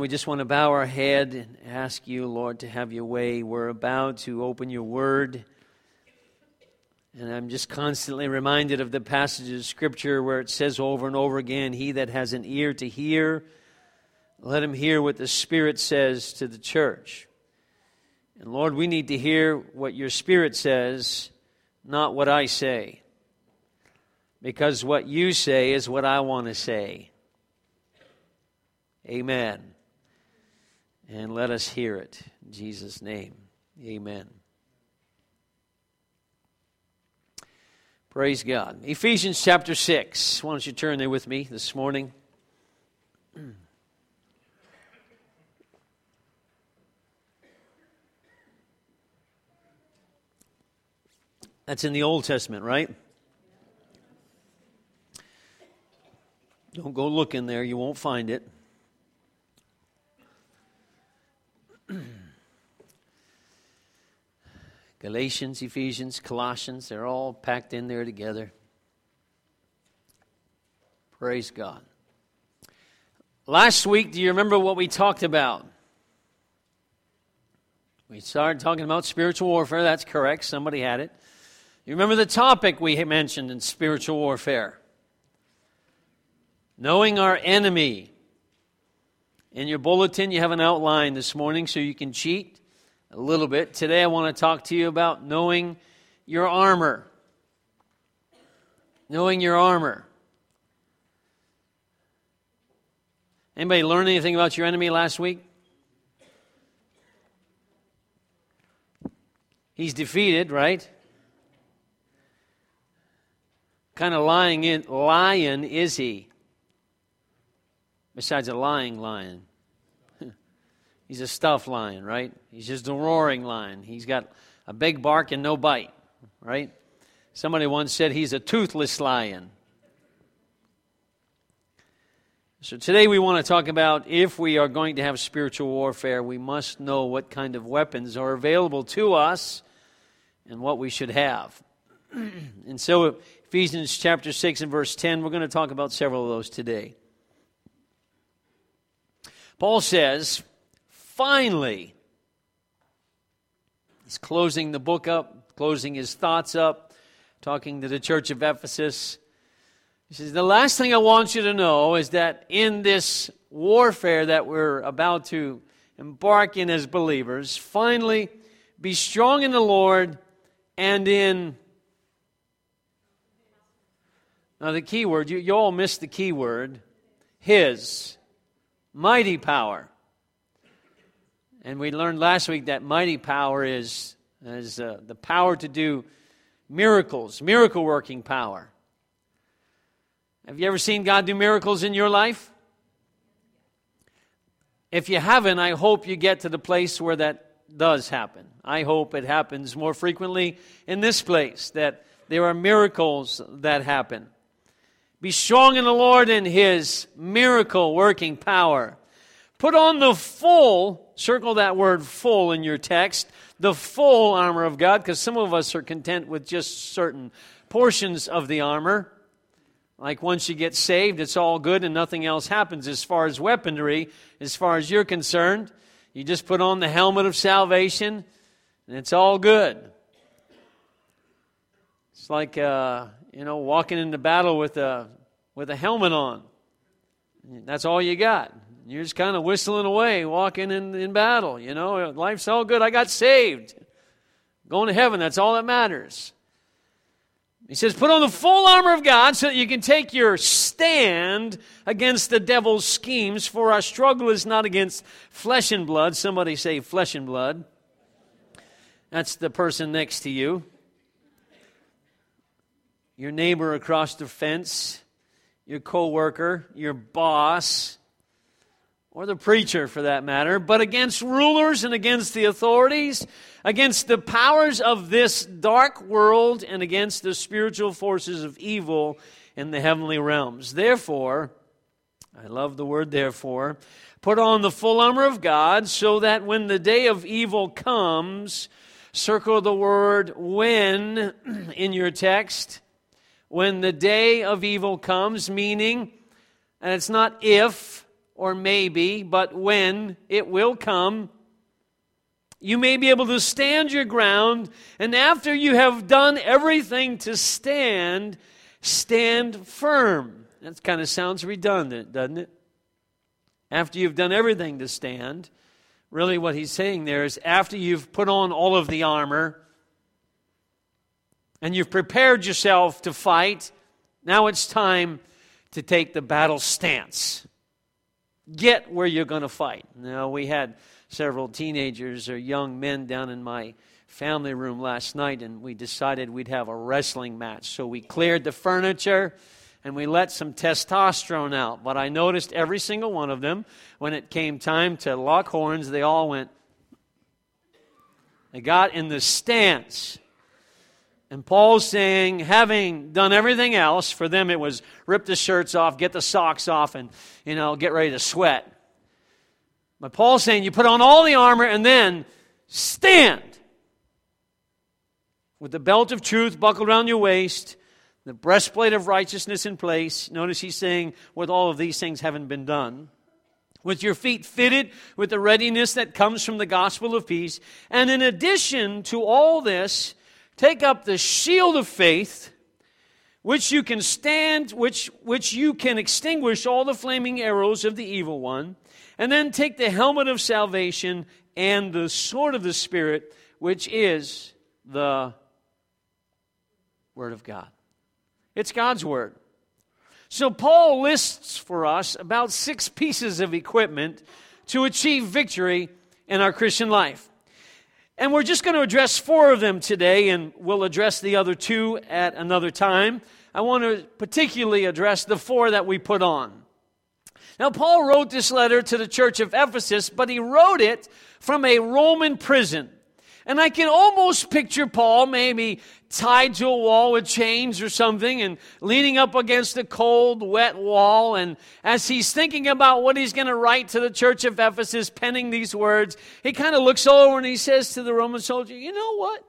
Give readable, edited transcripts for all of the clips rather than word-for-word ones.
we just want to bow our head and ask you, Lord, to have your way. We're about to open your word. And I'm just constantly reminded of the passage of Scripture where it says over and over again, he that has an ear to hear, let him hear what the Spirit says to the church. And Lord, we need to hear what your Spirit says, not what I say. Because what you say is what I want to say. Amen. And let us hear it. In Jesus' name, amen. Praise God. Ephesians chapter 6. Why don't you turn there with me this morning? That's in the Old Testament, right? Don't go looking there. You won't find it. Galatians, Ephesians, Colossians, they're all packed in there together. Praise God. Last week, do you remember what we talked about? We started talking about spiritual warfare. That's correct. Somebody had it. You remember the topic we mentioned in spiritual warfare? Knowing our enemy. In your bulletin, you have an outline this morning so you can cheat a little bit. Today I want to talk to you about knowing your armor. Knowing your armor. Anybody learn anything about your enemy last week? He's defeated, right? What kind of lion is he? Besides a lying lion. He's a stuffed lion, right? He's just a roaring lion. He's got a big bark and no bite, right? Somebody once said he's a toothless lion. So today we want to talk about if we are going to have spiritual warfare, we must know what kind of weapons are available to us and what we should have. And so Ephesians chapter 6 and verse 10, we're going to talk about several of those today. Paul says, finally, he's closing the book up, closing his thoughts up, talking to the church of Ephesus. He says, the last thing I want you to know is that in this warfare that we're about to embark in as believers, finally, be strong in the Lord and in... Now the key word, you all missed the key word, His mighty power. And we learned last week that mighty power is the power to do miracles, miracle-working power. Have you ever seen God do miracles in your life? If you haven't, I hope you get to the place where that does happen. I hope it happens more frequently in this place, that there are miracles that happen. Be strong in the Lord and His miracle-working power. Put on the full, circle that word full in your text, the full armor of God, because some of us are content with just certain portions of the armor. Like once you get saved, it's all good and nothing else happens as far as weaponry, as far as you're concerned. You just put on the helmet of salvation and it's all good. It's like, walking into battle with a helmet on. That's all you got. You're just kind of whistling away, walking in battle. Life's all good. I got saved. Going to heaven, that's all that matters. He says, put on the full armor of God so that you can take your stand against the devil's schemes, for our struggle is not against flesh and blood. Somebody say flesh and blood. That's the person next to you. Your neighbor across the fence, your co-worker, your boss, or the preacher for that matter, but against rulers and against the authorities, against the powers of this dark world, and against the spiritual forces of evil in the heavenly realms. Therefore, I love the word therefore, put on the full armor of God so that when the day of evil comes, circle the word when in your text, when the day of evil comes, meaning, and it's not if, or maybe, but when it will come, you may be able to stand your ground, and after you have done everything to stand, stand firm. That kind of sounds redundant, doesn't it? After you've done everything to stand, really what he's saying there is after you've put on all of the armor and you've prepared yourself to fight, now it's time to take the battle stance. Get where you're going to fight. Now, we had several teenagers or young men down in my family room last night, and we decided we'd have a wrestling match. So we cleared the furniture, and we let some testosterone out. But I noticed every single one of them, when it came time to lock horns, they all went. They got in the stance. And Paul's saying, having done everything else, for them it was rip the shirts off, get the socks off, and, get ready to sweat. But Paul's saying, you put on all the armor and then stand. With the belt of truth buckled around your waist, the breastplate of righteousness in place. Notice he's saying, with all of these things having been done. With your feet fitted with the readiness that comes from the gospel of peace. And in addition to all this, take up the shield of faith, which you can stand, which you can extinguish all the flaming arrows of the evil one. And then take the helmet of salvation and the sword of the Spirit, which is the Word of God. It's God's Word. So Paul lists for us about 6 pieces of equipment to achieve victory in our Christian life. And we're just going to address 4 of them today, and we'll address the other 2 at another time. I want to particularly address the 4 that we put on. Now, Paul wrote this letter to the church of Ephesus, but he wrote it from a Roman prison. And I can almost picture Paul maybe tied to a wall with chains or something and leaning up against a cold, wet wall. And as he's thinking about what he's going to write to the church of Ephesus, penning these words, he kind of looks over and he says to the Roman soldier, you know what?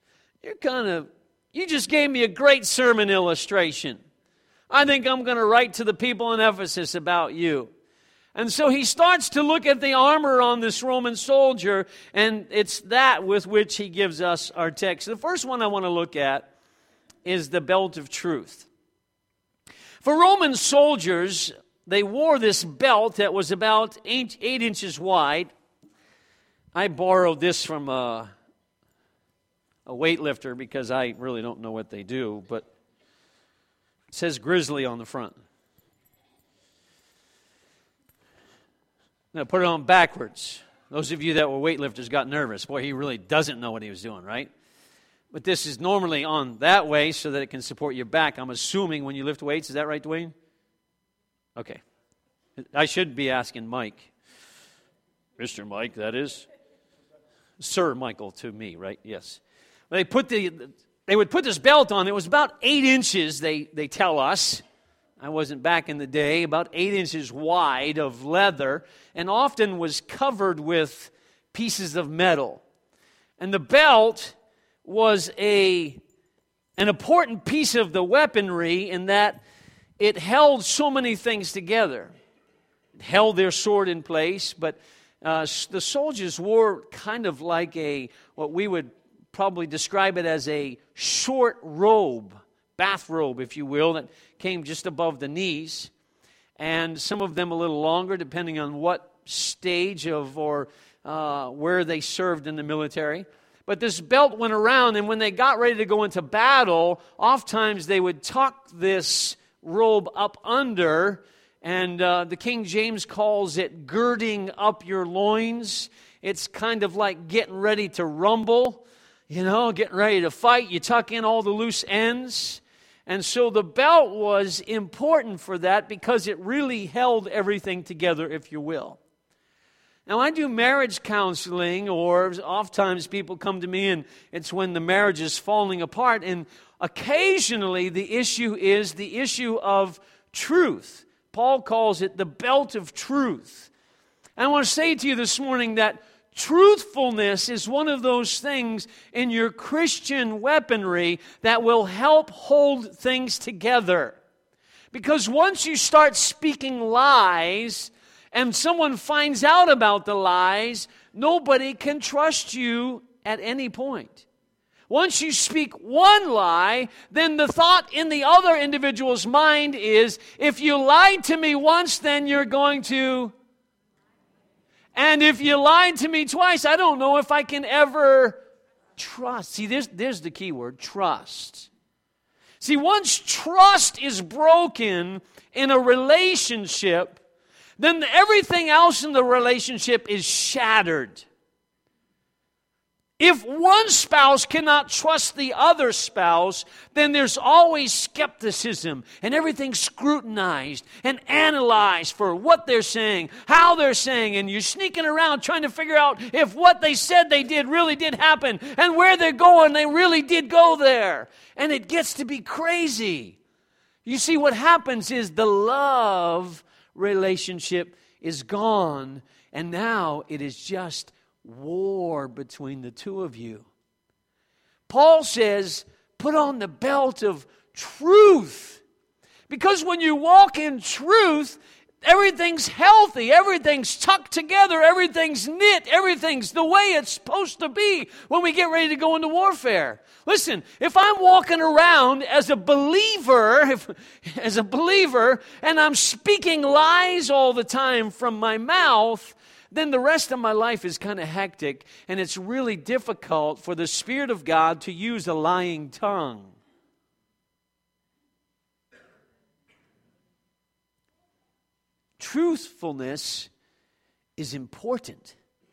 You just gave me a great sermon illustration. I think I'm going to write to the people in Ephesus about you. And so he starts to look at the armor on this Roman soldier, and it's that with which he gives us our text. The first one I want to look at is the belt of truth. For Roman soldiers, they wore this belt that was about 8 inches wide. I borrowed this from a weightlifter because I really don't know what they do, but it says Grizzly on the front. Now put it on backwards. Those of you that were weightlifters got nervous. Boy, he really doesn't know what he was doing, right? But this is normally on that way so that it can support your back. I'm assuming when you lift weights. Is that right, Dwayne? Okay. I should be asking Mike. Mr. Mike, that is. Sir Michael to me, right? Yes. They would put this belt on. It was about 8 inches, they tell us. I wasn't back in the day. About 8 inches wide of leather, and often was covered with pieces of metal. And the belt was an important piece of the weaponry in that it held so many things together. It held their sword in place, but the soldiers wore kind of like what we would probably describe it as a short robe, bathrobe, if you will, that came just above the knees, and some of them a little longer, depending on what stage of or where they served in the military. But this belt went around, and when they got ready to go into battle, oftentimes they would tuck this robe up under, and the King James calls it girding up your loins. It's kind of like getting ready to rumble, getting ready to fight. You tuck in all the loose ends. And so the belt was important for that because it really held everything together, if you will. Now, I do marriage counseling, or oftentimes people come to me and it's when the marriage is falling apart. And occasionally the issue is the issue of truth. Paul calls it the belt of truth. And I want to say to you this morning that truthfulness is one of those things in your Christian weaponry that will help hold things together. Because once you start speaking lies and someone finds out about the lies, nobody can trust you at any point. Once you speak one lie, then the thought in the other individual's mind is, if you lied to me once, then you're going to... And if you lied to me twice, I don't know if I can ever trust. See, there's the key word, trust. See, once trust is broken in a relationship, then everything else in the relationship is shattered. If one spouse cannot trust the other spouse, then there's always skepticism and everything's scrutinized and analyzed for what they're saying, how they're saying, and you're sneaking around trying to figure out if what they said they did really did happen and where they're going, they really did go there. And it gets to be crazy. You see, what happens is the love relationship is gone, and now it is just war between the two of you. Paul says, put on the belt of truth. Because when you walk in truth, everything's healthy, everything's tucked together, everything's knit, everything's the way it's supposed to be when we get ready to go into warfare. Listen, if I'm walking around as a believer, and I'm speaking lies all the time from my mouth, then the rest of my life is kind of hectic, and it's really difficult for the Spirit of God to use a lying tongue. Truthfulness is important.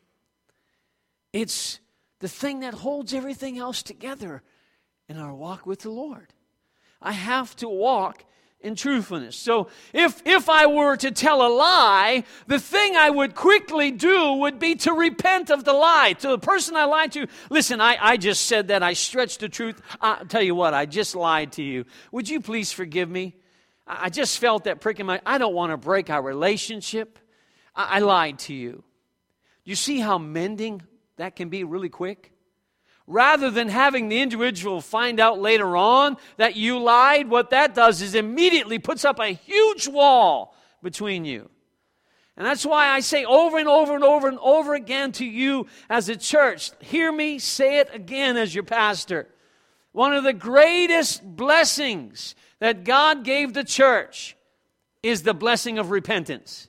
It's the thing that holds everything else together in our walk with the Lord. I have to walk in truthfulness. So if I were to tell a lie, the thing I would quickly do would be to repent of the lie. To the person I lied to, listen, I just said that, I stretched the truth. I'll tell you what, I just lied to you. Would you please forgive me? I just felt that prick in my... I don't want to break our relationship. I lied to you. You see how mending that can be really quick? Rather than having the individual find out later on that you lied, what that does is immediately puts up a huge wall between you. And that's why I say over and over and over and over again to you as a church, hear me say it again as your pastor. One of the greatest blessings that God gave the church is the blessing of repentance.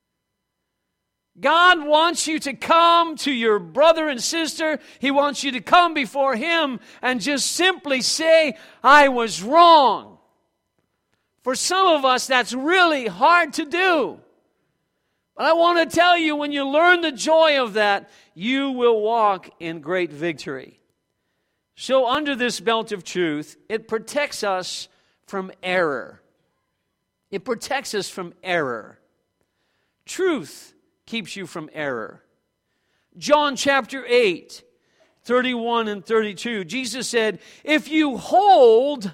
God wants you to come to your brother and sister. He wants you to come before Him and just simply say, I was wrong. For some of us, that's really hard to do. But I want to tell you, when you learn the joy of that, you will walk in great victory. So under this belt of truth, it protects us from error. It protects us from error. Truth keeps you from error. John chapter 8, 31 and 32, Jesus said, if you hold,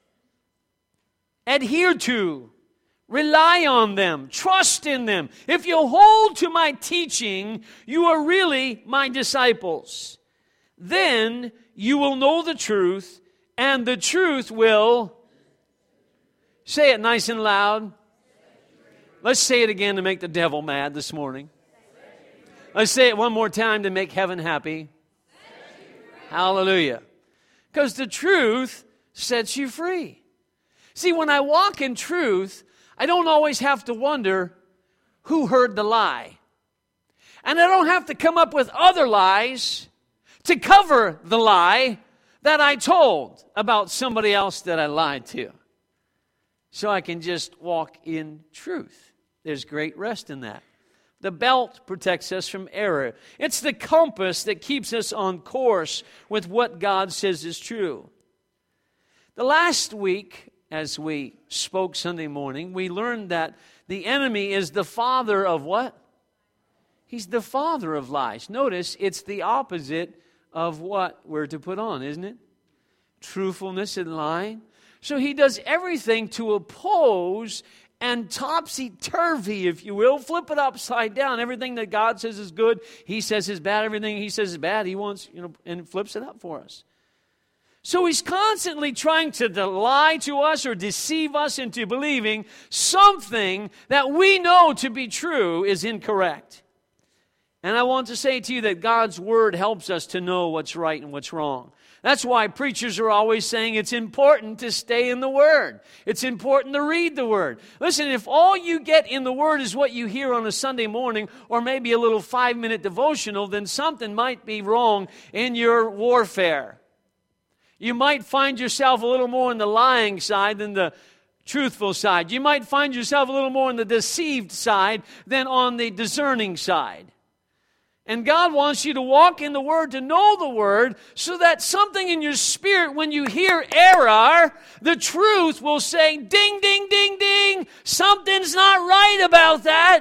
adhere to, rely on them, trust in them, if you hold to my teaching, you are really my disciples. Then you will know the truth, and the truth will... Say it nice and loud. Let's say it again to make the devil mad this morning. Let's say it one more time to make heaven happy. Hallelujah. Because the truth sets you free. See, when I walk in truth, I don't always have to wonder who heard the lie. And I don't have to come up with other lies to cover the lie that I told about somebody else that I lied to. So I can just walk in truth. There's great rest in that. The belt protects us from error. It's the compass that keeps us on course with what God says is true. The last week, as we spoke Sunday morning, we learned that the enemy is the father of what? He's the father of lies. Notice, it's the opposite of what we're to put on, isn't it? Truthfulness and lying. So he does everything to oppose and topsy-turvy, if you will, flip it upside down. Everything that God says is good, He says is bad. Everything He says is bad, He wants, and flips it up for us. So he's constantly trying to lie to us or deceive us into believing something that we know to be true is incorrect. And I want to say to you that God's Word helps us to know what's right and what's wrong. That's why preachers are always saying it's important to stay in the Word. It's important to read the Word. Listen, if all you get in the Word is what you hear on a Sunday morning or maybe a little 5-minute devotional, then something might be wrong in your warfare. You might find yourself a little more on the lying side than the truthful side. You might find yourself a little more on the deceived side than on the discerning side. And God wants you to walk in the Word, to know the Word, so that something in your spirit, when you hear error, the truth will say, ding, ding, ding, ding, something's not right about that.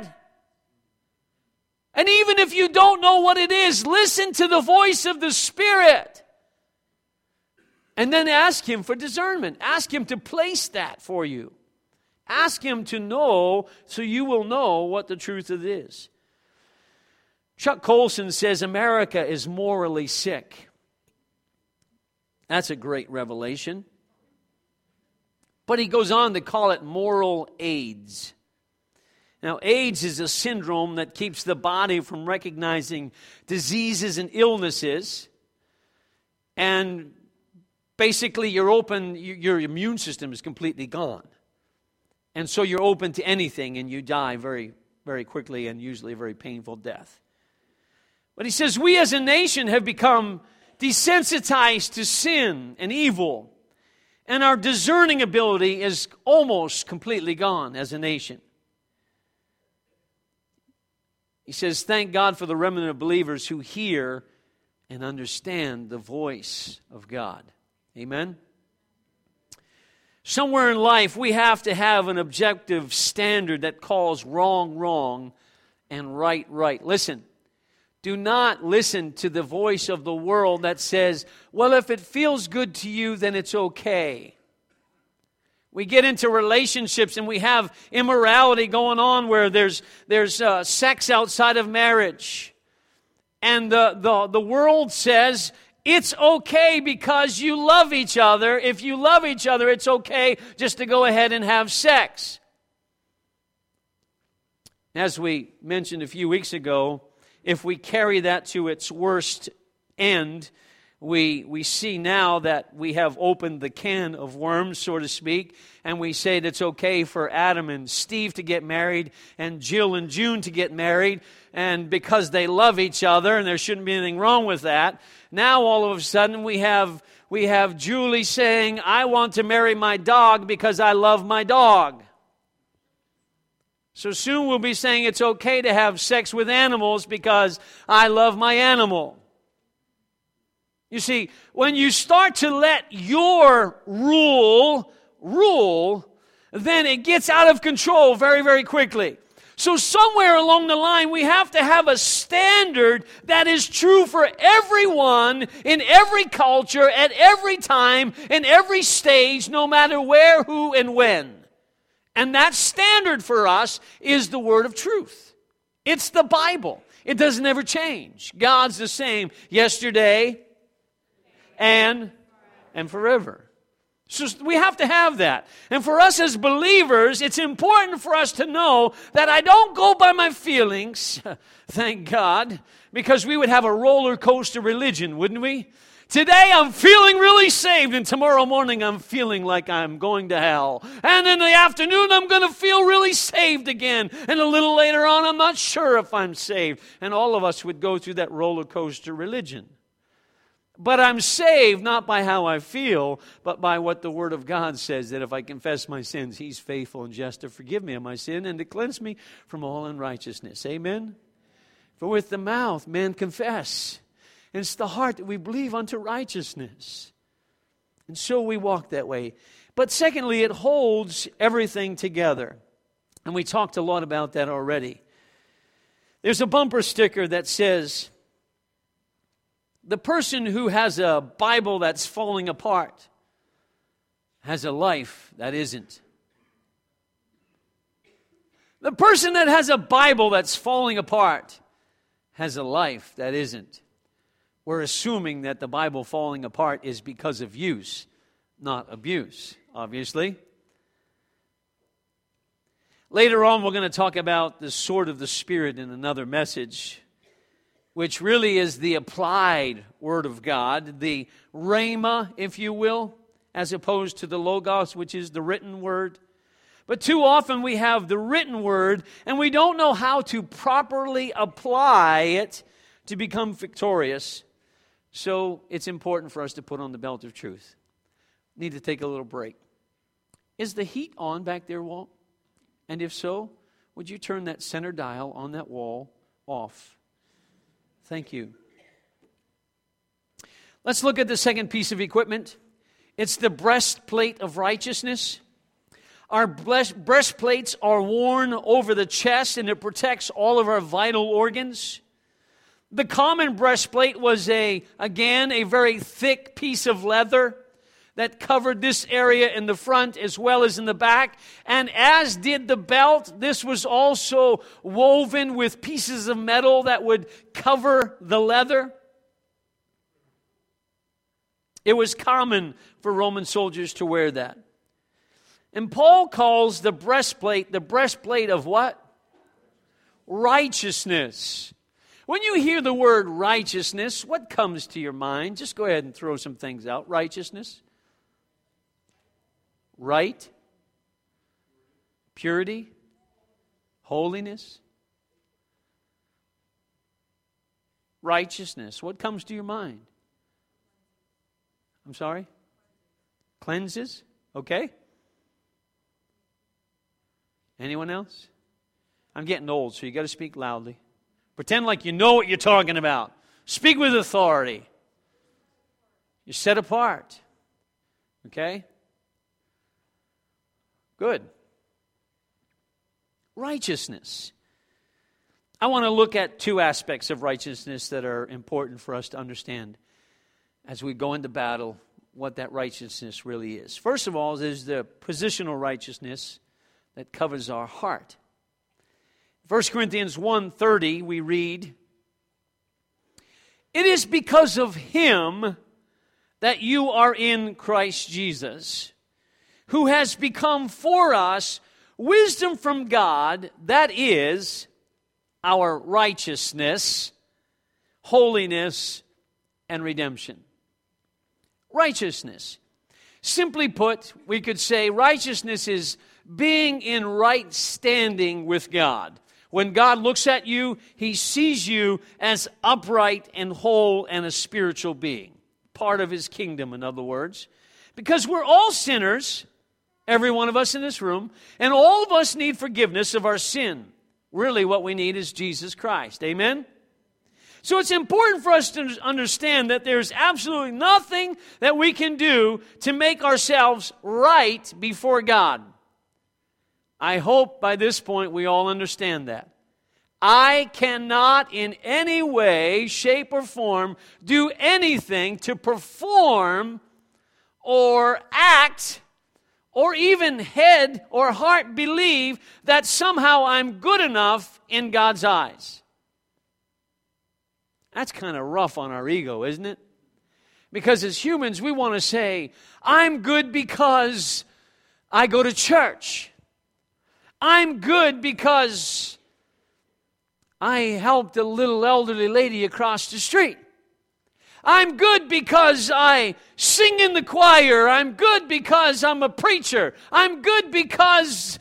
And even if you don't know what it is, listen to the voice of the Spirit. And then ask Him for discernment. Ask Him to place that for you. Ask Him to know so you will know what the truth of it is. Chuck Colson says America is morally sick. That's a great revelation. But he goes on to call it moral AIDS. Now, AIDS is a syndrome that keeps the body from recognizing diseases and illnesses. And basically, your immune system is completely gone. And so you're open to anything and you die very, very quickly and usually a very painful death. But he says, we as a nation have become desensitized to sin and evil, and our discerning ability is almost completely gone as a nation. He says, thank God for the remnant of believers who hear and understand the voice of God. Amen? Somewhere in life, we have to have an objective standard that calls wrong, wrong, and right, right. Listen. Do not listen to the voice of the world that says, well, if it feels good to you, then it's okay. We get into relationships and we have immorality going on where there's sex outside of marriage. And the world says, it's okay because you love each other. If you love each other, it's okay just to go ahead and have sex. As we mentioned a few weeks ago, if we carry that to its worst end, we see now that we have opened the can of worms, so to speak, and we say that it's okay for Adam and Steve to get married and Jill and June to get married, and because they love each other, and there shouldn't be anything wrong with that. Now all of a sudden we have Julie saying, I want to marry my dog because I love my dog. So soon we'll be saying it's okay to have sex with animals because I love my animal. You see, when you start to let your rule, then it gets out of control very, very quickly. So somewhere along the line, we have to have a standard that is true for everyone, in every culture, at every time, in every stage, no matter where, who, and when. And that standard for us is the word of truth. It's the Bible. It doesn't ever change. God's the same yesterday and forever. So we have to have that. And for us as believers, it's important for us to know that I don't go by my feelings, thank God, because we would have a roller coaster religion, wouldn't we? Today I'm feeling really saved, and tomorrow morning I'm feeling like I'm going to hell. And in the afternoon I'm going to feel really saved again. And a little later on I'm not sure if I'm saved. And all of us would go through that roller coaster religion. But I'm saved not by how I feel, but by what the Word of God says, that if I confess my sins, He's faithful and just to forgive me of my sin and to cleanse me from all unrighteousness. Amen? For with the mouth men confess, and it's the heart that we believe unto righteousness. And so we walk that way. But secondly, it holds everything together. And we talked a lot about that already. There's a bumper sticker that says, the person who has a Bible that's falling apart has a life that isn't. The person that has a Bible that's falling apart has a life that isn't. we're assuming that the Bible falling apart is because of use, not abuse, obviously. Later on, we're going to talk about the sword of the Spirit in another message, which really is the applied Word of God, the rhema, if you will, as opposed to the logos, which is the written Word. But too often we have the written Word, and we don't know how to properly apply it to become victorious. So it's important for us to put on the belt of truth. Need to take a little break. Is the heat on back there, Walt? And if so, would you turn that center dial on that wall off? Thank you. Let's look at the second piece of equipment. It's the breastplate of righteousness. Our breastplates are worn over the chest, and it protects all of our vital organs. The common breastplate was, again, a very thick piece of leather that covered this area in the front as well as in the back. And as did the belt, this was also woven with pieces of metal that would cover the leather. It was common for Roman soldiers to wear that. And Paul calls the breastplate of what? Righteousness. When you hear the word righteousness, what comes to your mind? Just go ahead and throw some things out. Righteousness. Right. Purity. Holiness. Righteousness. What comes to your mind? I'm sorry? Cleanses. Okay. Anyone else? I'm getting old, so you got to speak loudly. Pretend like you know what you're talking about. Speak with authority. You're set apart. Okay? Good. Righteousness. I want to look at two aspects of righteousness that are important for us to understand as we go into battle, what that righteousness really is. First of all, there's the positional righteousness that covers our heart. 1 Corinthians 1:30, we read, "It is because of Him that you are in Christ Jesus, who has become for us wisdom from God, that is, our righteousness, holiness, and redemption." Righteousness. Simply put, we could say righteousness is being in right standing with God. When God looks at you, He sees you as upright and whole and a spiritual being. Part of His kingdom, in other words. Because we're all sinners, every one of us in this room, and all of us need forgiveness of our sin. Really what we need is Jesus Christ. Amen? So it's important for us to understand that there's absolutely nothing that we can do to make ourselves right before God. I hope by this point we all understand that. I cannot in any way, shape, or form do anything to perform or act or even head or heart believe that somehow I'm good enough in God's eyes. That's kind of rough on our ego, isn't it? Because as humans, we want to say, I'm good because I go to church. I'm good because I helped a little elderly lady across the street. I'm good because I sing in the choir. I'm good because I'm a preacher. I'm good because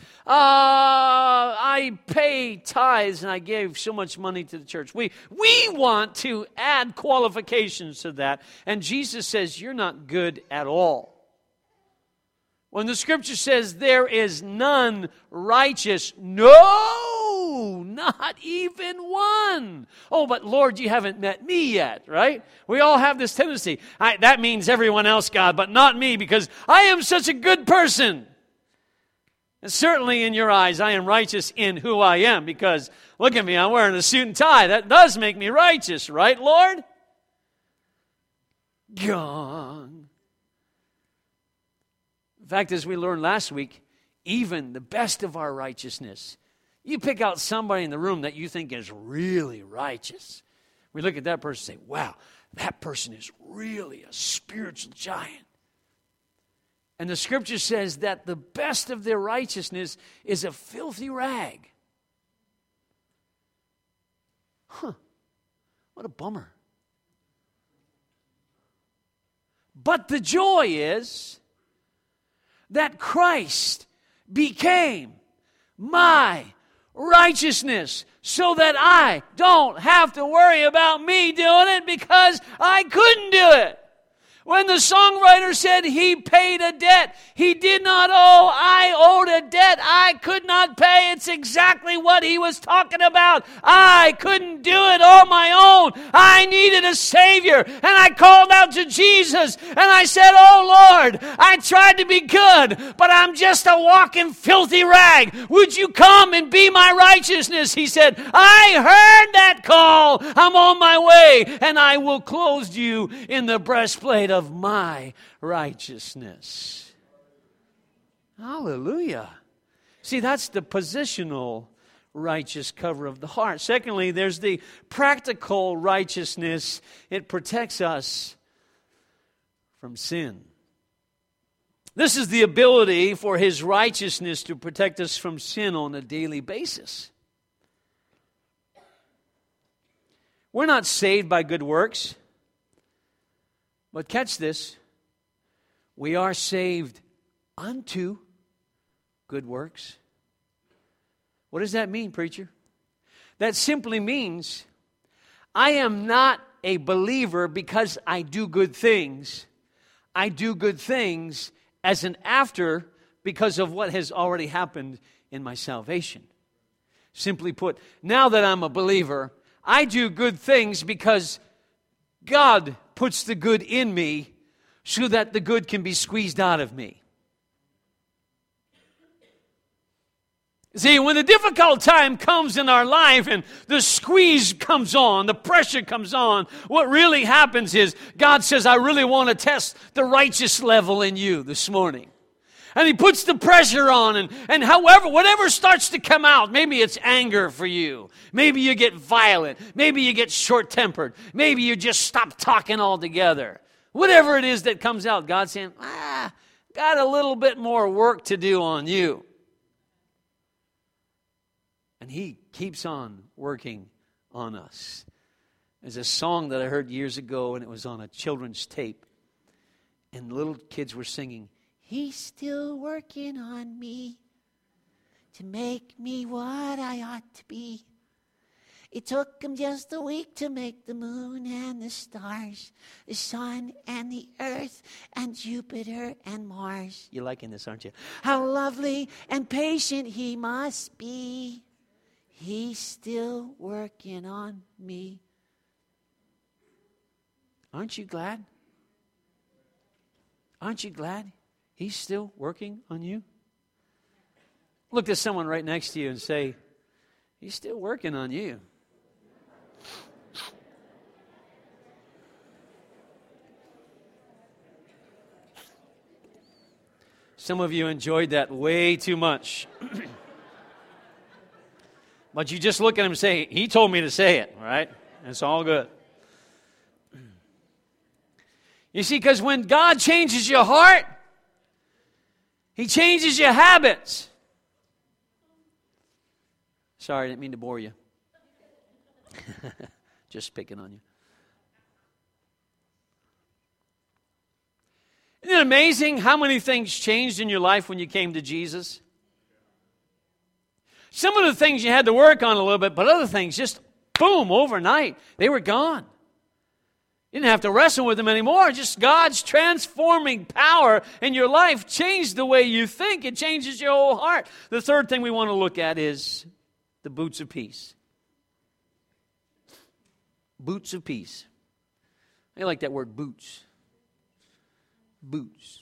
I pay tithes and I gave so much money to the church. We want to add qualifications to that. And Jesus says, you're not good at all. When the Scripture says there is none righteous, no, not even one. Oh, but Lord, you haven't met me yet, right? We all have this tendency. That means everyone else, God, but not me, because I am such a good person. And certainly in your eyes, I am righteous in who I am, because look at me, I'm wearing a suit and tie. That does make me righteous, right, Lord? Gone. In fact, as we learned last week, even the best of our righteousness, you pick out somebody in the room that you think is really righteous. We look at that person and say, wow, that person is really a spiritual giant. And the Scripture says that the best of their righteousness is a filthy rag. What a bummer. But the joy is that Christ became my righteousness so that I don't have to worry about me doing it because I couldn't do it. When the songwriter said he paid a debt he did not owe, I owed a debt I could not pay. It's exactly what he was talking about. I couldn't do it on my own. I needed a Savior. And I called out to Jesus and I said, oh Lord, I tried to be good, but I'm just a walking filthy rag. Would you come and be my righteousness? He said, I heard that call. I'm on my way and I will clothe you in the breastplate of my righteousness. Hallelujah. See, that's the positional righteous cover of the heart. Secondly, there's the practical righteousness. It protects us from sin. This is the ability for His righteousness to protect us from sin on a daily basis. We're not saved by good works. But catch this, we are saved unto good works. What does that mean, preacher? That simply means I am not a believer because I do good things. I do good things as an after because of what has already happened in my salvation. Simply put, now that I'm a believer, I do good things because God puts the good in me so that the good can be squeezed out of me. See, when the difficult time comes in our life and the squeeze comes on, the pressure comes on, what really happens is God says, I really want to test the righteous level in you this morning. And He puts the pressure on, and however, whatever starts to come out, maybe it's anger for you. Maybe you get violent. Maybe you get short-tempered. Maybe you just stop talking altogether. Whatever it is that comes out, God's saying, got a little bit more work to do on you. And He keeps on working on us. There's a song that I heard years ago, and it was on a children's tape. And little kids were singing, He's still working on me to make me what I ought to be. It took Him just a week to make the moon and the stars, the sun and the earth and Jupiter and Mars. You're liking this, aren't you? How lovely and patient He must be. He's still working on me. Aren't you glad? Aren't you glad? He's still working on you. Look at someone right next to you and say, He's still working on you. Some of you enjoyed that way too much. But you just look at him and say, He told me to say it, all right? It's all good. You see, because when God changes your heart, He changes your habits. Sorry, I didn't mean to bore you. Just picking on you. Isn't it amazing how many things changed in your life when you came to Jesus? Some of the things you had to work on a little bit, but other things just, boom, overnight, they were gone. You didn't have to wrestle with them anymore. Just God's transforming power in your life changed the way you think. It changes your whole heart. The third thing we want to look at is the boots of peace. Boots of peace. I like that word, boots. Boots.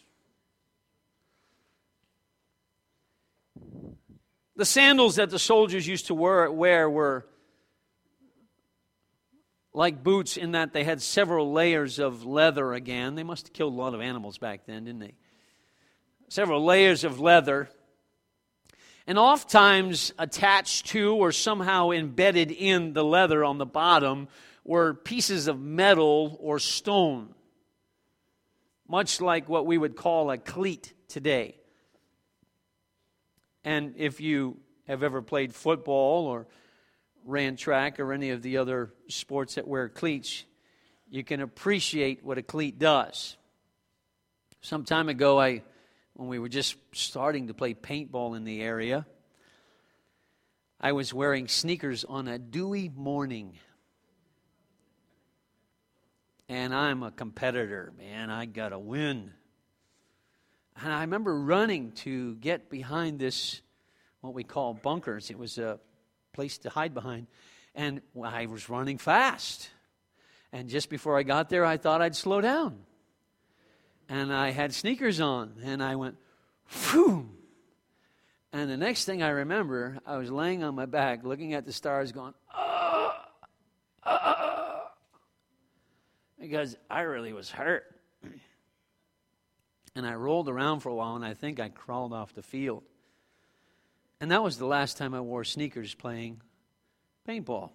The sandals that the soldiers used to wear were like boots in that they had several layers of leather again. They must have killed a lot of animals back then, didn't they? Several layers of leather. And oftentimes attached to or somehow embedded in the leather on the bottom were pieces of metal or stone, much like what we would call a cleat today. And if you have ever played football or ran track or any of the other sports that wear cleats, you can appreciate what a cleat does. Some time ago, when we were just starting to play paintball in the area, I was wearing sneakers on a dewy morning. And I'm a competitor, man. I got to win. And I remember running to get behind this, what we call bunkers. It was a place to hide behind. And I was running fast. And just before I got there, I thought I'd slow down. And I had sneakers on. And I went, phew. And the next thing I remember, I was laying on my back, looking at the stars, going, because I really was hurt. And I rolled around for a while, and I think I crawled off the field. And that was the last time I wore sneakers playing paintball.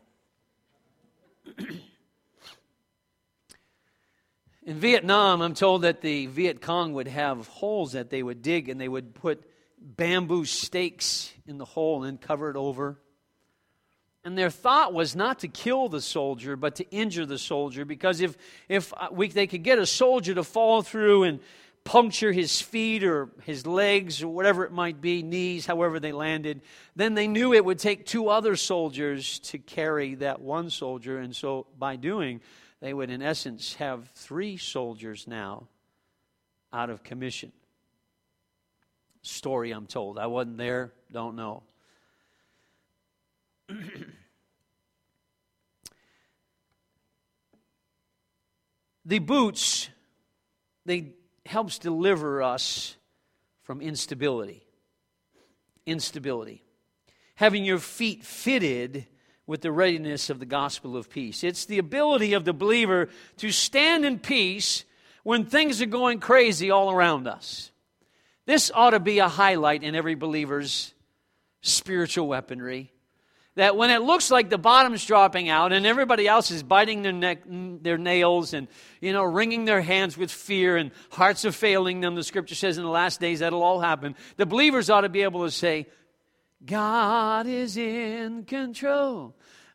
In Vietnam, I'm told that the Viet Cong would have holes that they would dig, and they would put bamboo stakes in the hole and cover it over. And their thought was not to kill the soldier, but to injure the soldier, because if they could get a soldier to fall through and puncture his feet or his legs or whatever it might be, knees, however they landed, then they knew it would take two other soldiers to carry that one soldier. And so by doing, they would in essence have three soldiers now out of commission. Story I'm told. I wasn't there, don't know. The boots, they helps deliver us from instability. Instability. Having your feet fitted with the readiness of the gospel of peace. It's the ability of the believer to stand in peace when things are going crazy all around us. This ought to be a highlight in every believer's spiritual weaponry. That when it looks like the bottom's dropping out and everybody else is biting their nails and, wringing their hands with fear and hearts are failing them, the Scripture says in the last days that'll all happen. The believers ought to be able to say, God is in control.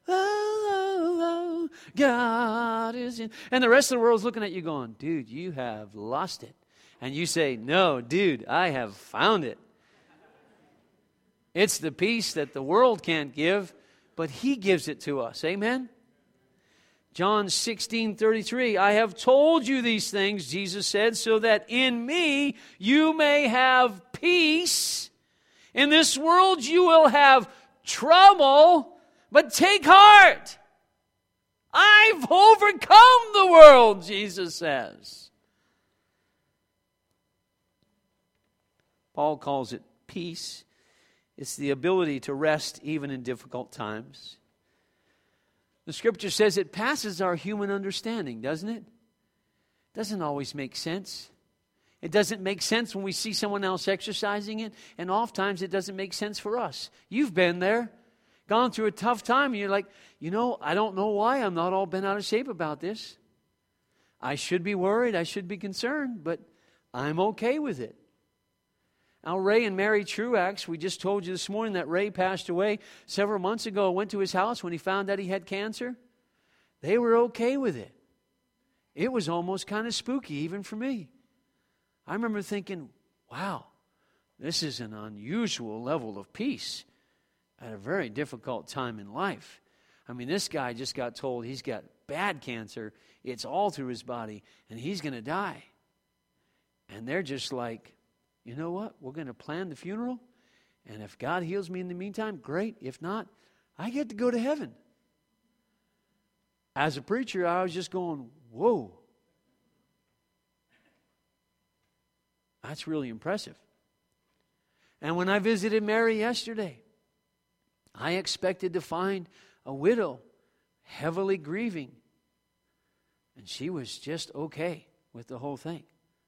Oh, God is in. And the rest of the world's looking at you going, dude, you have lost it. And you say, no, dude, I have found it. It's the peace that the world can't give, but He gives it to us. Amen? John 16:33, I have told you these things, Jesus said, so that in me you may have peace. In this world you will have trouble, but take heart. I've overcome the world, Jesus says. Paul calls it peace. It's the ability to rest even in difficult times. The Scripture says it passes our human understanding, doesn't it? Doesn't always make sense. It doesn't make sense when we see someone else exercising it, and oftentimes it doesn't make sense for us. You've been there, gone through a tough time, and you're like, I don't know why I'm not all bent out of shape about this. I should be worried, I should be concerned, but I'm okay with it. Now, Ray and Mary Truax, we just told you this morning that Ray passed away several months ago. I went to his house when he found out he had cancer. They were okay with it. It was almost kind of spooky, even for me. I remember thinking, wow, this is an unusual level of peace at a very difficult time in life. I mean, this guy just got told he's got bad cancer. It's all through his body, and he's going to die. And they're just like, you know what? We're going to plan the funeral, and if God heals me in the meantime, great. If not, I get to go to heaven. As a preacher, I was just going, whoa. That's really impressive. And when I visited Mary yesterday, I expected to find a widow heavily grieving, and she was just okay with the whole thing.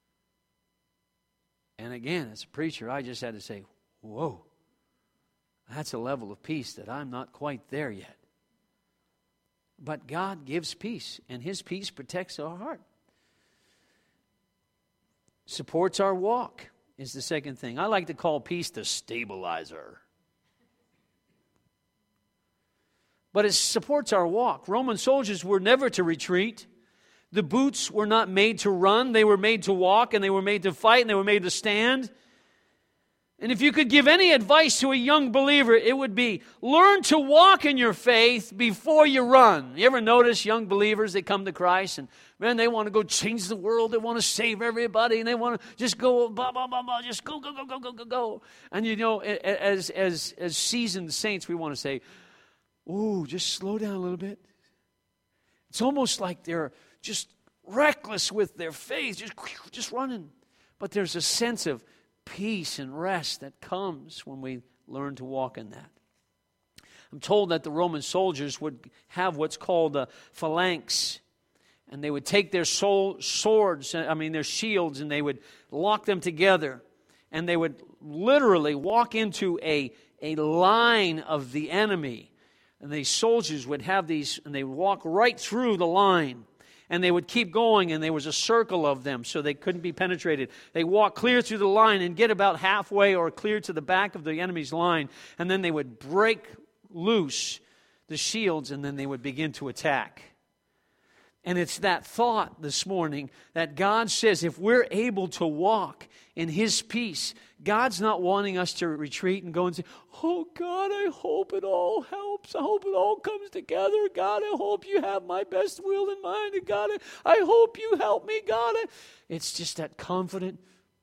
And again, as a preacher, I just had to say, whoa, that's a level of peace that I'm not quite there yet. But God gives peace, and His peace protects our heart. Supports our walk is the second thing. I like to call peace the stabilizer. But it supports our walk. Roman soldiers were never to retreat. The boots were not made to run. They were made to walk, and they were made to fight, and they were made to stand. And if you could give any advice to a young believer, it would be, learn to walk in your faith before you run. You ever notice young believers, they come to Christ, and man, they want to go change the world. They want to save everybody, and they want to just go, blah, blah, blah, blah, just go, go, go, go, go, go, go. And you know, as seasoned saints, we want to say, ooh, just slow down a little bit. It's almost like they're just reckless with their faith, just running. But there's a sense of peace and rest that comes when we learn to walk in that. I'm told that the Roman soldiers would have what's called a phalanx, and they would take their their shields, and they would lock them together, and they would literally walk into a line of the enemy. And the soldiers would have these, and they would walk right through the line. And they would keep going, and there was a circle of them, so they couldn't be penetrated. They walk clear through the line and get about halfway or clear to the back of the enemy's line. And then they would break loose the shields, and then they would begin to attack. And it's that thought this morning that God says if we're able to walk in His peace, God's not wanting us to retreat and go and say, oh God, I hope it all helps. I hope it all comes together. God, I hope you have my best will in mind. And God, I hope you help me. God, it's just that confident.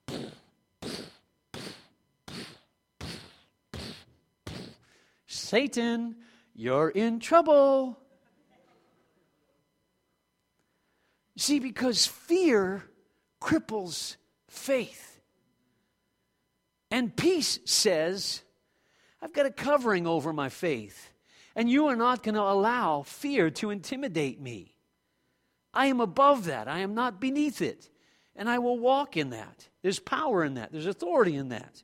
Satan, you're in trouble. See, because fear cripples faith. And peace says, I've got a covering over my faith, and you are not going to allow fear to intimidate me. I am above that. I am not beneath it. And I will walk in that. There's power in that. There's authority in that.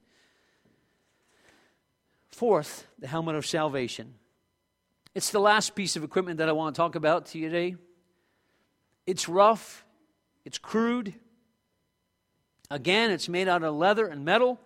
Fourth, the helmet of salvation. It's the last piece of equipment that I want to talk about to you today. It's rough. It's crude. Again, it's made out of leather and metal.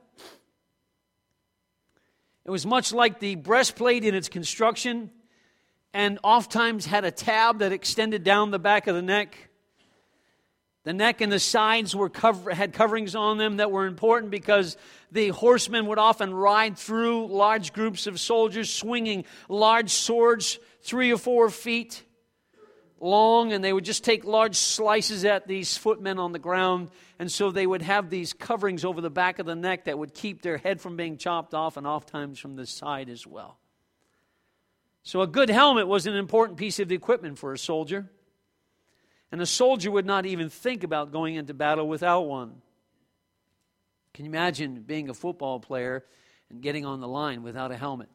It was much like the breastplate in its construction, and oftentimes had a tab that extended down the back of the neck. The neck and the sides had coverings on them that were important because the horsemen would often ride through large groups of soldiers swinging large swords 3 or 4 feet long, and they would just take large slices at these footmen on the ground. And so they would have these coverings over the back of the neck that would keep their head from being chopped off, and oftentimes from the side as well. So a good helmet was an important piece of equipment for a soldier. And a soldier would not even think about going into battle without one. Can you imagine being a football player and getting on the line without a helmet?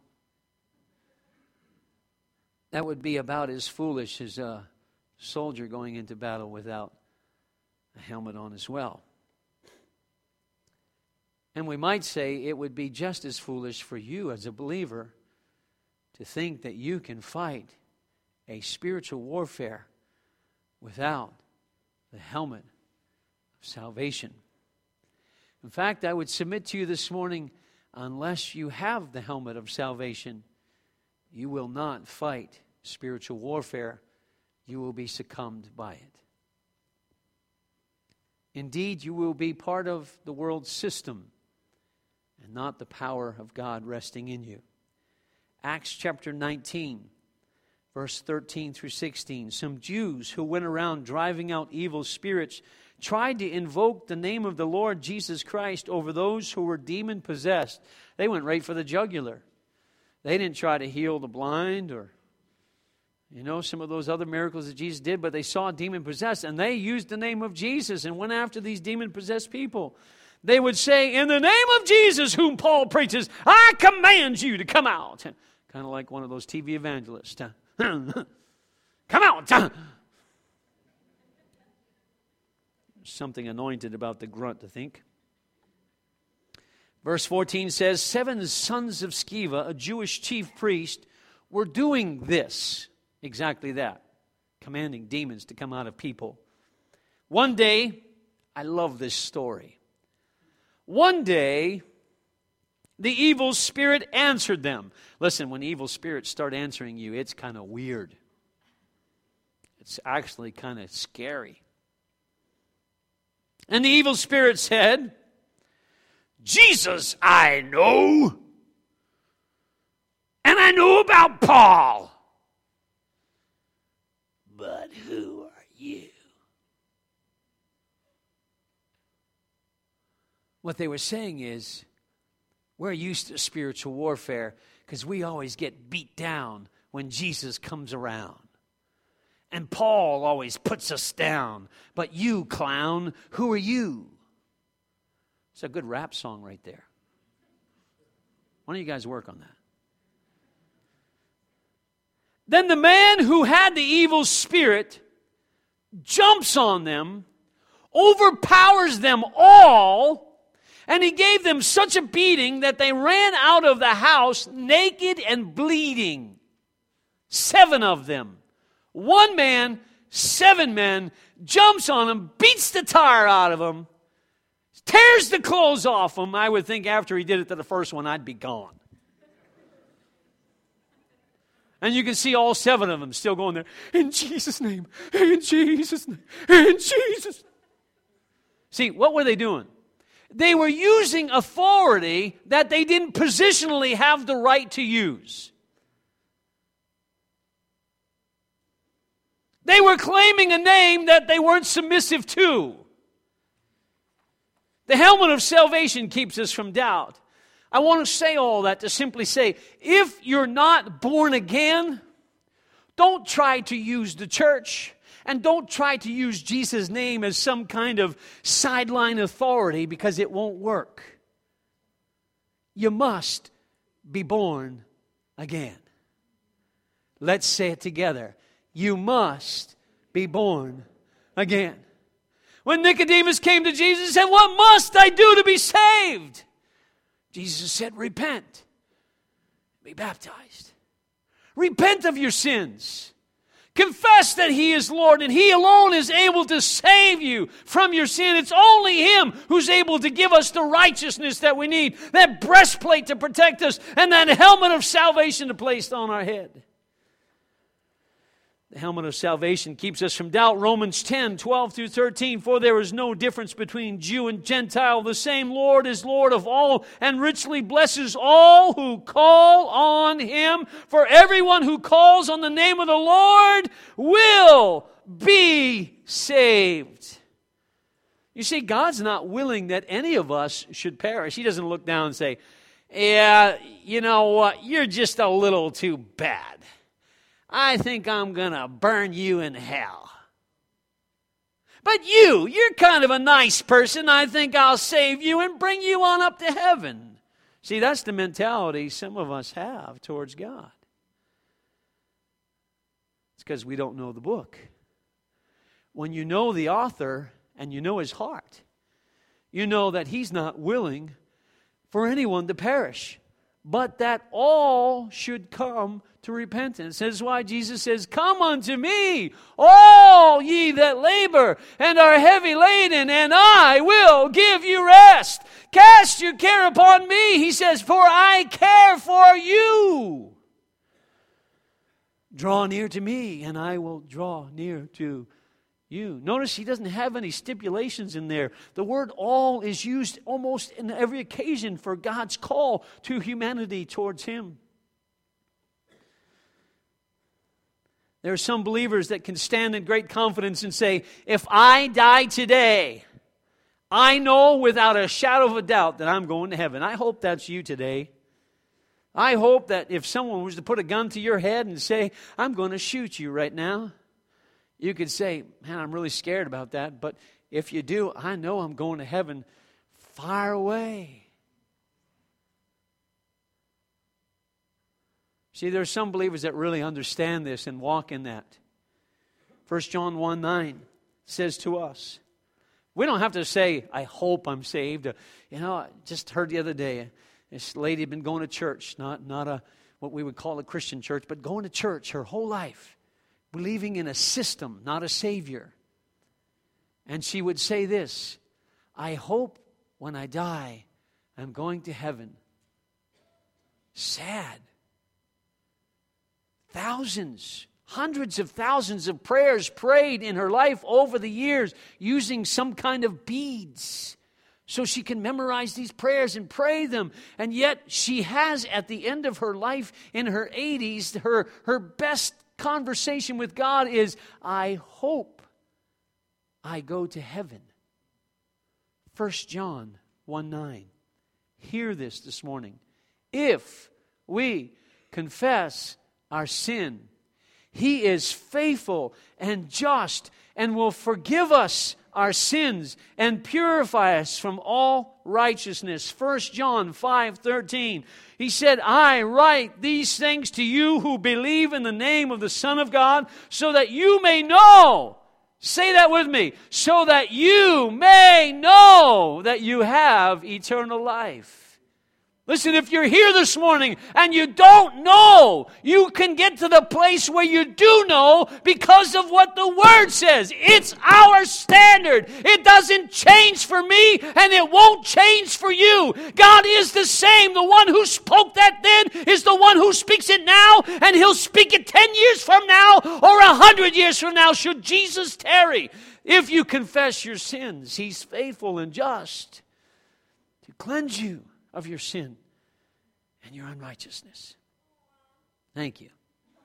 That would be about as foolish as a soldier going into battle without a helmet on as well. And we might say it would be just as foolish for you as a believer to think that you can fight a spiritual warfare without the helmet of salvation. In fact, I would submit to you this morning, unless you have the helmet of salvation, you will not fight spiritual warfare. You will be succumbed by it. Indeed, you will be part of the world system and not the power of God resting in you. Acts chapter 19, verse 13 through 16. Some Jews who went around driving out evil spirits tried to invoke the name of the Lord Jesus Christ over those who were demon-possessed. They went right for the jugular. They didn't try to heal the blind or, some of those other miracles that Jesus did, but they saw demon-possessed, and they used the name of Jesus and went after these demon-possessed people. They would say, in the name of Jesus, whom Paul preaches, I command you to come out. Kind of like one of those TV evangelists. Come out. Something anointed about the grunt to think. Verse 14 says, 7 sons of Sceva, a Jewish chief priest, were doing this. Exactly that. Commanding demons to come out of people. One day, I love this story. One day, the evil spirit answered them. Listen, when evil spirits start answering you, it's kind of weird. It's actually kind of scary. And the evil spirit said, Jesus I know, and I know about Paul. But who are you? What they were saying is, we're used to spiritual warfare because we always get beat down when Jesus comes around. And Paul always puts us down. But you, clown, who are you? It's a good rap song right there. Why don't you guys work on that? Then the man who had the evil spirit jumps on them, overpowers them all, and he gave them such a beating that they ran out of the house naked and bleeding. 7 of them. 1 man, 7 men, jumps on them, beats the tire out of them, tears the clothes off them. I would think after he did it to the first one, I'd be gone. And you can see all 7 of them still going there, in Jesus' name, in Jesus' name, in Jesus' name. See, what were they doing? They were using authority that they didn't positionally have the right to use. They were claiming a name that they weren't submissive to. The helmet of salvation keeps us from doubt. I want to say all that to simply say, if you're not born again, don't try to use the church and don't try to use Jesus' name as some kind of sideline authority because it won't work. You must be born again. Let's say it together. You must be born again. When Nicodemus came to Jesus and said, what must I do to be saved? Jesus said, repent. Be baptized. Repent of your sins. Confess that He is Lord and He alone is able to save you from your sin. It's only Him who's able to give us the righteousness that we need, that breastplate to protect us, and that helmet of salvation to place on our head. The helmet of salvation keeps us from doubt. Romans 10, 12 through 13. For there is no difference between Jew and Gentile. The same Lord is Lord of all and richly blesses all who call on Him. For everyone who calls on the name of the Lord will be saved. You see, God's not willing that any of us should perish. He doesn't look down and say, yeah, you know what, you're just a little too bad. I think I'm going to burn you in hell. But you're kind of a nice person. I think I'll save you and bring you on up to heaven. See, that's the mentality some of us have towards God. It's because we don't know the book. When you know the author and you know his heart, you know that he's not willing for anyone to perish, but that all should come to repentance. That's why Jesus says, come unto me, all ye that labor and are heavy laden, and I will give you rest. Cast your care upon me, He says, for I care for you. Draw near to me, and I will draw near to you. Notice He doesn't have any stipulations in there. The word all is used almost in every occasion for God's call to humanity towards Him. There are some believers that can stand in great confidence and say, if I die today, I know without a shadow of a doubt that I'm going to heaven. I hope that's you today. I hope that if someone was to put a gun to your head and say, I'm going to shoot you right now, you could say, man, I'm really scared about that. But if you do, I know I'm going to heaven far away. See, there are some believers that really understand this and walk in that. 1 John 1:9 says to us, we don't have to say, I hope I'm saved. I just heard the other day, this lady had been going to church, not what we would call a Christian church, but going to church her whole life. believing in a system, not a Savior. And she would say this, I hope when I die, I'm going to heaven. Sad. Thousands, hundreds of thousands of prayers prayed in her life over the years using some kind of beads so she can memorize these prayers and pray them. And yet she has, at the end of her life, in her 80s, her best conversation with God is, I hope I go to heaven. 1 John 1:9. Hear this morning. If we confess our sin, He is faithful and just and will forgive us our sins and purify us from all righteousness. 1 John 5:13. He said, I write these things to you who believe in the name of the Son of God, so that you may know. Say that with me. So that you may know that you have eternal life. Listen, if you're here this morning and you don't know, you can get to the place where you do know because of what the Word says. It's our standard. It doesn't change for me and it won't change for you. God is the same. The one who spoke that then is the one who speaks it now, and He'll speak it 10 years from now or 100 years from now should Jesus tarry. If you confess your sins, He's faithful and just to cleanse you of your sin and your unrighteousness. Thank you.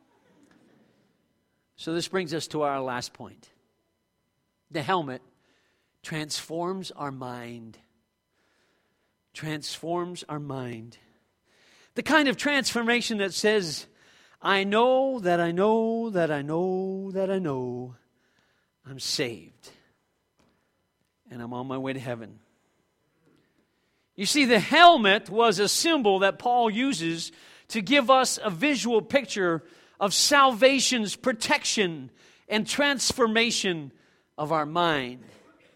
So this brings us to our last point. The helmet transforms our mind. Transforms our mind. The kind of transformation that says, I know that I know that I know that I know I'm saved. And I'm on my way to heaven. You see, the helmet was a symbol that Paul uses to give us a visual picture of salvation's protection and transformation of our mind.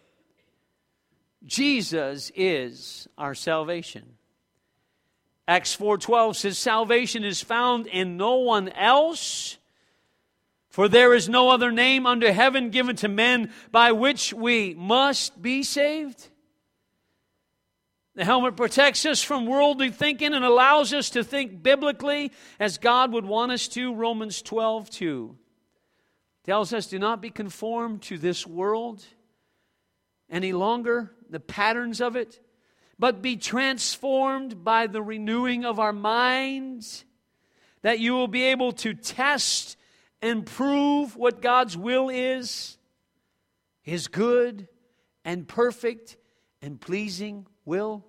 Jesus is our salvation. Acts 4:12 says, salvation is found in no one else, for there is no other name under heaven given to men by which we must be saved. The helmet protects us from worldly thinking and allows us to think biblically as God would want us to. Romans 12:2 tells us, do not be conformed to this world any longer, the patterns of it, but be transformed by the renewing of our minds, that you will be able to test and prove what God's will is, His good and perfect and pleasing will.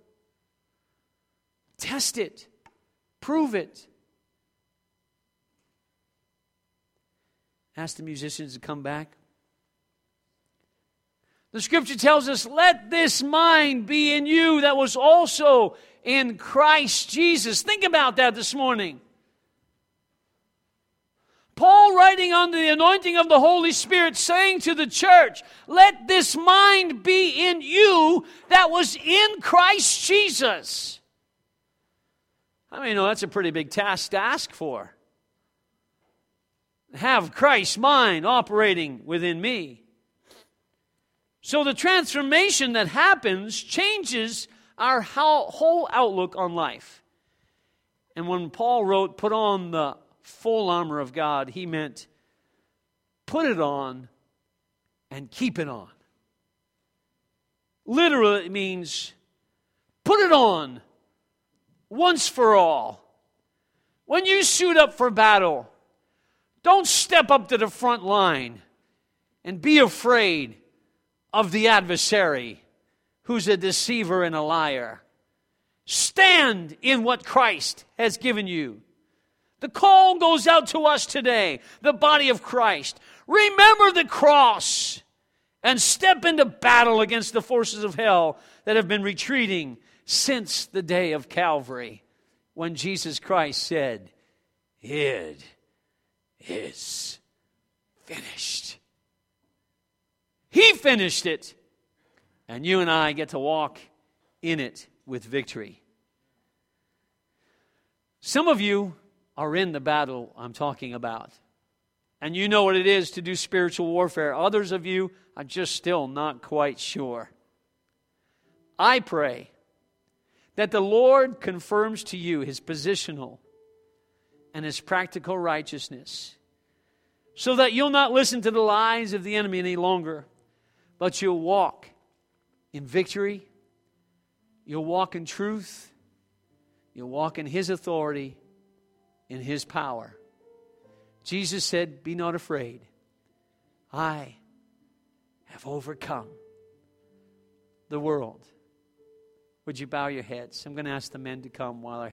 Test it. Prove it. Ask the musicians to come back. The Scripture tells us, let this mind be in you that was also in Christ Jesus. Think about that this morning. Paul, writing under the anointing of the Holy Spirit, saying to the church, let this mind be in you that was in Christ Jesus. I mean, that's a pretty big task to ask for. Have Christ's mind operating within me. So the transformation that happens changes our whole outlook on life. And when Paul wrote, put on the full armor of God, he meant put it on and keep it on. Literally, it means put it on once for all. When you suit up for battle, don't step up to the front line and be afraid of the adversary who's a deceiver and a liar. Stand in what Christ has given you. The call goes out to us today, the body of Christ. Remember the cross and step into battle against the forces of hell that have been retreating since the day of Calvary, when Jesus Christ said, it is finished. He finished it, and you and I get to walk in it with victory. Some of you are in the battle I'm talking about. And you know what it is to do spiritual warfare. Others of you are just still not quite sure. I pray that the Lord confirms to you His positional and His practical righteousness, so that you'll not listen to the lies of the enemy any longer, but you'll walk in victory, you'll walk in truth, you'll walk in His authority, in His power. Jesus said, "Be not afraid. I have overcome the world." Would you bow your heads? I'm going to ask the men to come while